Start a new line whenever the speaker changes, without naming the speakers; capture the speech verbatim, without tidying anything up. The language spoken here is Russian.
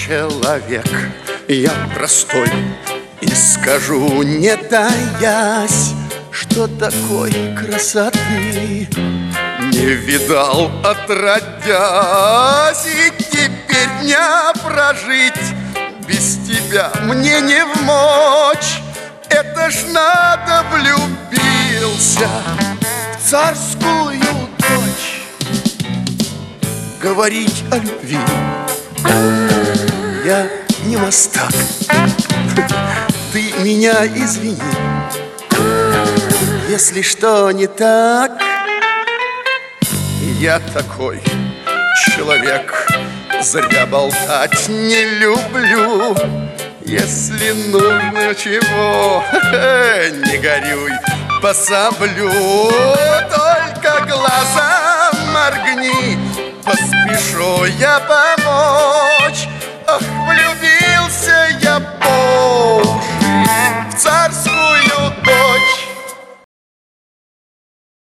человек я простой, и скажу, не таясь, что такой красоты не видал отродясь. И теперь дня прожить без тебя мне не вмочь. Это ж надо влюбился в царскую дочь. Говорить о любви я не мастак. Ты меня извини, если что не так. Я такой человек, зря болтать не люблю. Если нужно чего, не горюй, пособлю. Только глаза моргни, поспешу я помочь.